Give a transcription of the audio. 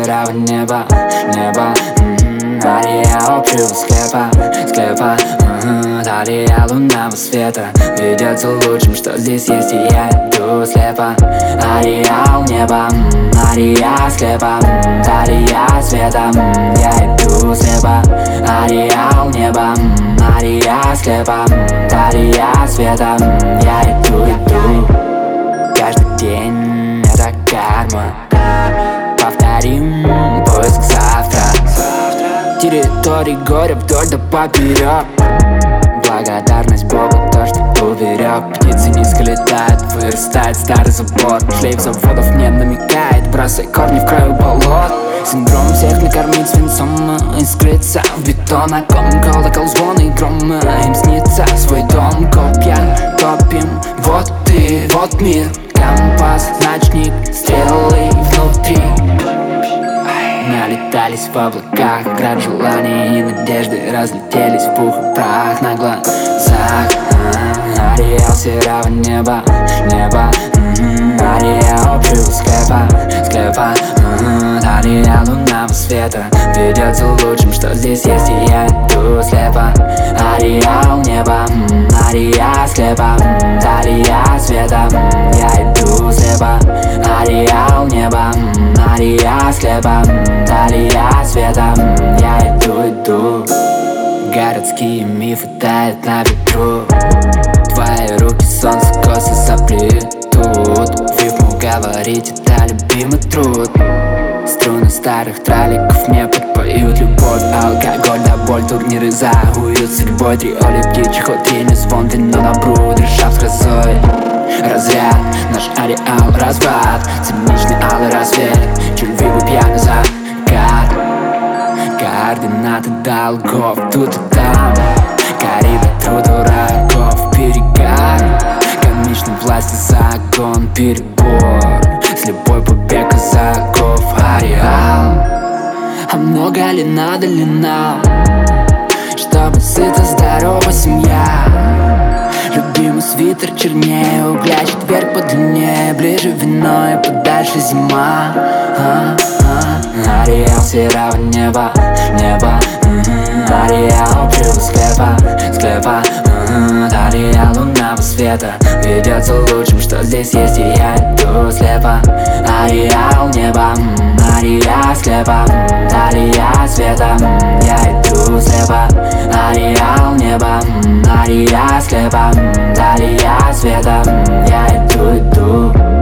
серого неба, неба. Ария общего склепа, Ария лунного света видится лучшим, что здесь есть, и я иду слепо. Ария у неба, Ария склепа, Ария света, я иду слепо. Ария у неба, Ария склепа, Ария света, я иду. Каждый день это карма, повторим поиск завтра. Территории горя вдоль да поперек. Благодарность Богу, то, что уберег. Птицы низко летают, вырастает старый забор. Шлейф заводов не намекает, бросай корни в краю болот. Синдром всех накормить свинцом и скрыться в бетон. Окон, колокол, звон и гром. Им снится свой дом, копья топим. Вот ты, вот мир, компас, ночник, стрелы внутри. Налетались в облаках, град желаний и надежды разлетелись в пух и прах на глазах. Ариэл серого неба, неба. Ария общего склепа, Ария лунного света видится лучшим, что здесь есть, и я иду слепо. Ария у неба, Ария склепа, Ария света, я иду слепо. Ария у неба, Ария склепа, Ария света, я иду. Городские мифы тают на ветру. Твои руки солнце косы заплетут. В рифму говорить это любимый труд. Струны старых траликов мне подпоют любовь, алкоголь да боль, турниры за уют судьбой. Триоли птичьих утренний звон, вино на бруд, решав с грозой. Разряд, наш ареал разврат, циничный алый рассвет, чульвивый пьяный закат. Координаты долгов тут и там, коридор труд дураков, перегар. Комичный власти закон, перебор, слепой побег из оков. Ареал, а много ли надо ли нам, чтобы сыта здорова семья? Любимый свитер чернее угля, четверг подлиннее, ближе вино и подальше зима. Ариэл серого неба, неба. Ария общего склепа, Ария лунного света видится лучшим, что здесь есть, и я иду слепо. Ария у неба, Ария склепа, Ария света, я иду слепо. Ария у неба, Ария склепа, Ария света, я иду.